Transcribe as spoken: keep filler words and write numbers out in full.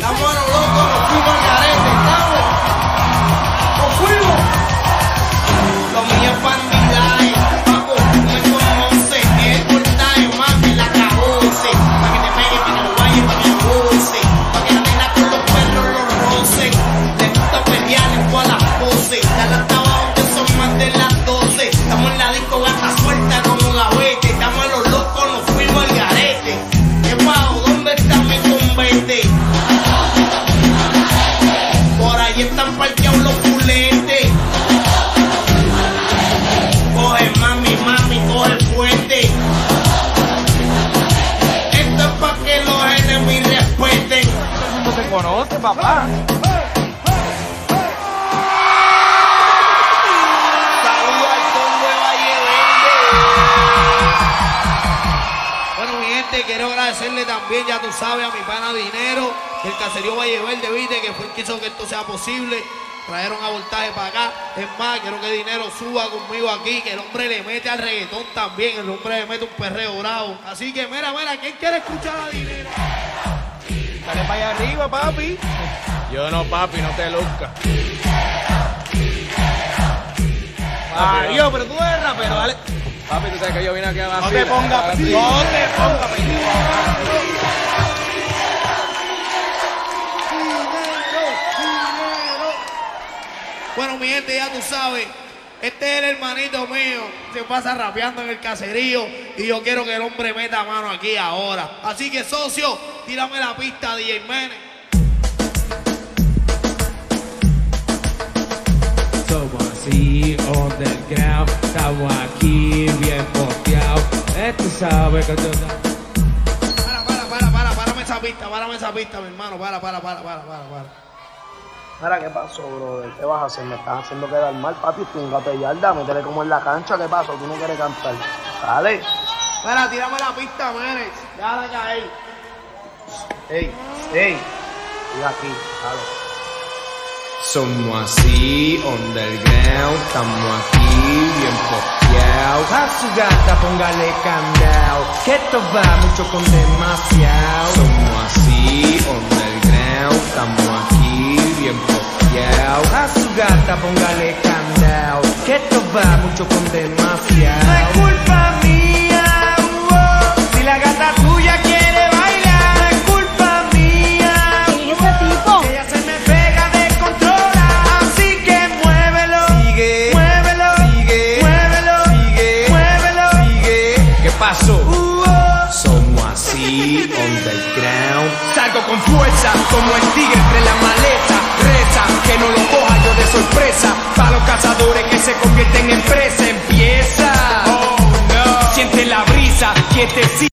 Estamos a lo loco, nos fuimos al carete, ¿estamos? ¡Nos fuimos! Lo mío es bandidaje, papo, tú me conoces. El cortaje, mami, la cabose. Pa' que te pegue, pa' que lo vayas, pa' que lo goce. Pa' que la nena con los perros los roce. Le gusta pelear en todas las poses. Ya la estaba donde son más de las doce. Estamos en la disco, gata suelta como gavete. Estamos a los locos, nos fuimos al garete. ¿Qué pago? ¿Dónde está mi convete? Por ahí están parqueados los culetes. Coge mami, mami, coge fuerte. Esto es pa' que los enemigos respeten. No te conoce, papá. Saludos al combo de Valle Verde. Bueno, mi gente, quiero agradecerle también, ya tú sabes, a mi pana Dinero, el caserío Valle Verde, viste, que fue el que hizo que esto sea posible. Trajeron a Voltaje para acá. Es más, quiero que Dinero suba conmigo aquí, que el hombre le mete al reggaetón también. El hombre le mete un perreo bravo. Así que, mira, mira, ¿quién quiere escuchar a Dinero? Dale para allá arriba, papi. Yo no, papi, no te luzcas. Adiós, pero tú eres rapero, dale. Papi, tú sabes que yo vine aquí a la No fila, te pongas, a la no fila. te pongas, pendejo. Bueno, mi gente, ya tú sabes, este es el hermanito mío, se pasa rapeando en el caserío y yo quiero que el hombre meta mano aquí ahora. Así que, socio, tírame la pista, D J Mene. Somos así, underground, estamos aquí bien posteados. Este sabe que tú... Para, para, para, para, párame esa pista, párame esa pista, mi hermano, para, para, para, para, para, para. Mira, ¿qué pasó, brother? ¿Qué vas a hacer? Me estás haciendo quedar mal, papi. Píngate yarda, métele como en la cancha. ¿Qué pasó? ¿Tú no quieres cantar? Dale. Para, tírame la pista, Mene. Déjala caer. Ey, ey. Y aquí, dale. Somos así, underground, estamos aquí bien posteados. A su gata póngale candado, que esto va mucho con demasiado. Somos así, underground, estamos aquí bien posteados. A su gata póngale candado, que esto va mucho con demasiado. No es culpa mía, oh, si la gata tuya quiere bailar. No es culpa mía, ¿Quién es ese tipo? que ella se me pega de controlar. Así que muévelo, sigue, muévelo, sigue, muévelo, sigue, muévelo, sigue. ¿Qué pasó? Somos así, underground. Salgo con fuerza, como el tigre entre la maleza. Reza, que no lo coja yo de sorpresa. Para los cazadores que se convierten en presa. Empieza, oh no. Siente la brisa, quietecito.